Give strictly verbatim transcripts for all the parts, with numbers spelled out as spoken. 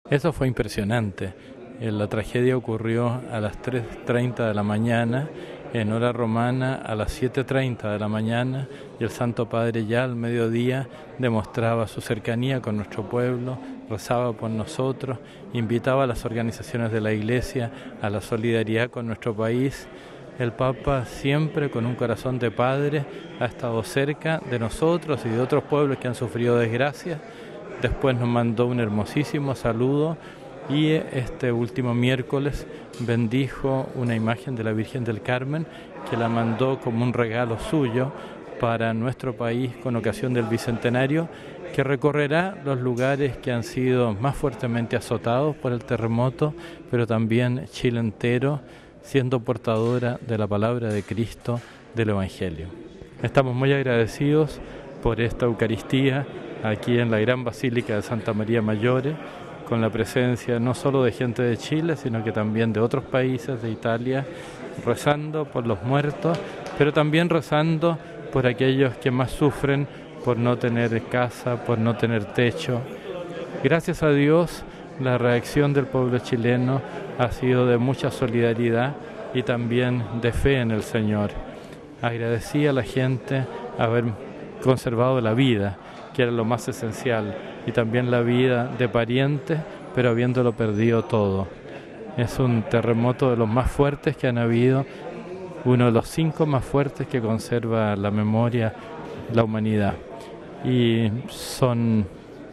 Eso fue impresionante. Eh, La tragedia ocurrió a las tres treinta de la mañana, en hora romana a las siete treinta de la mañana, y el Santo Padre ya al mediodía demostraba su cercanía con nuestro pueblo, rezaba por nosotros, invitaba a las organizaciones de la Iglesia a la solidaridad con nuestro país. El Papa, siempre con un corazón de padre, ha estado cerca de nosotros y de otros pueblos que han sufrido desgracias. Después nos mandó un hermosísimo saludo y este último miércoles bendijo una imagen de la Virgen del Carmen que la mandó como un regalo suyo para nuestro país con ocasión del Bicentenario, que recorrerá los lugares que han sido más fuertemente azotados por el terremoto, pero también Chile entero, siendo portadora de la palabra de Cristo, del Evangelio. Estamos muy agradecidos por esta Eucaristía aquí en la Gran Basílica de Santa María Maggiore, con la presencia no solo de gente de Chile, sino que también de otros países, de Italia, rezando por los muertos, pero también rezando por aquellos que más sufren por no tener casa, por no tener techo. Gracias a Dios, la reacción del pueblo chileno ha sido de mucha solidaridad y también de fe en el Señor. Agradecí a la gente haber conservado la vida, que era lo más esencial, y también la vida de parientes, pero habiéndolo perdido todo. Es un terremoto de los más fuertes que han habido, uno de los cinco más fuertes que conserva la memoria la humanidad. Y son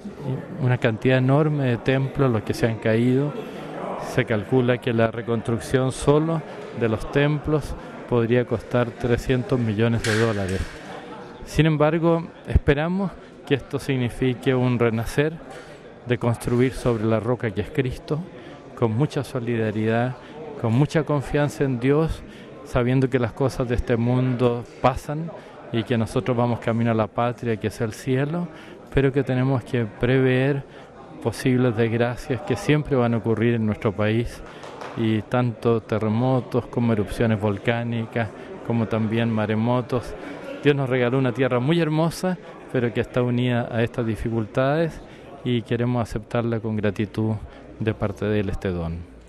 una cantidad enorme de templos los que se han caído. Se calcula que la reconstrucción solo de los templos podría costar trescientos millones de dólares. Sin embargo, esperamos que esto signifique un renacer, de construir sobre la roca que es Cristo, con mucha solidaridad, con mucha confianza en Dios, sabiendo que las cosas de este mundo pasan y que nosotros vamos camino a la patria que es el cielo, pero que tenemos que prever posibles desgracias que siempre van a ocurrir en nuestro país, y tanto terremotos como erupciones volcánicas, como también maremotos. Dios nos regaló una tierra muy hermosa, pero que está unida a estas dificultades, y queremos aceptarla con gratitud de parte de Él, este don.